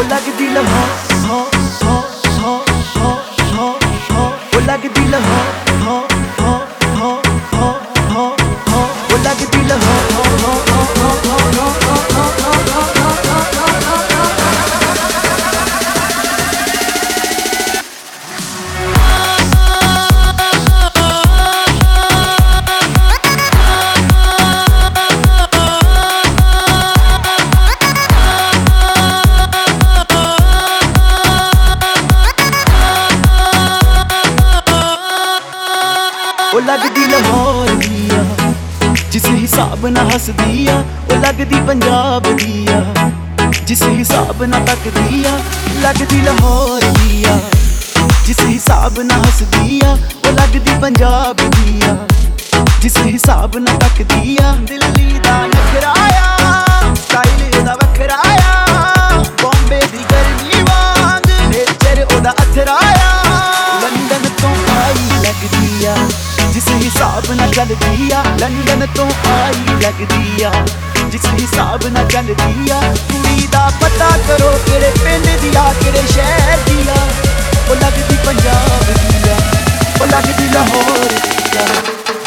लगदी लाहौर वो लगदी लाहौर वो लगदी लाहौर। वो लगदी लाहौर दिया जिस हिसाब ना हसदिया, वो लगदी पंजाब दिया जिस हिसाब ना तकदिया। लगदी लाहौर दिया जिस हिसाब ना हसदिया, वो लगदी पंजाब दिया जिस हिसाब ना तकदिया। दिल्ली दा नखराया स्टाइल एदा वखराया, बॉम्बे दी गर्मी वांग नेचर ओदा अथराया। लंदन तो आई लगदी आ जिस हिसाब ना चलदी आ, लंदन तो आई लगदी आ जिस हिसाब ना चलदी आ। कुड़ी दा पता करो केड़े पिंड दी आ केड़े शहर दी आ, वो लगदी पंजाब दी आ, वो लगदी लाहौर दी आ।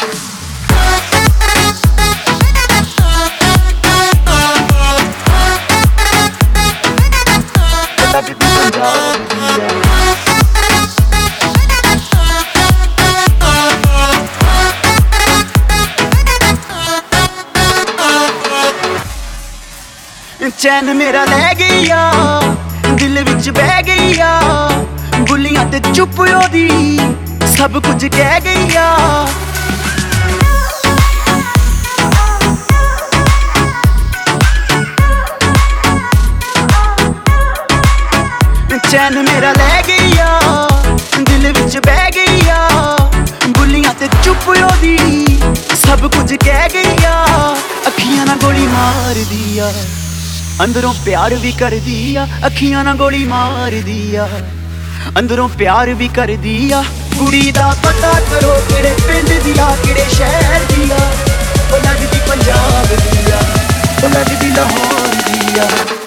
वो लगदी पंजाब दी आ। चैन मेरा लै गई आ दिल विच बह गई आ, गुलियां ते चुप ओदी सब कुछ कह गई आ। चैन मेरा लै गई आ दिल विच बह गई आ, गुलियां ते चुप ओदी सब कुछ कह गई आ। अखियां ना गोली मार दिया अंदरों प्यार भी कर दिया, अखियां ना गोली मार दिया अंदरों प्यार भी कर दिया। कुड़ी दा पता करो केड़े पिंड दी आ केड़े शहर दी आ, वो लगदी पंजाब दी आ, वो लगदी लाहौर दी आ।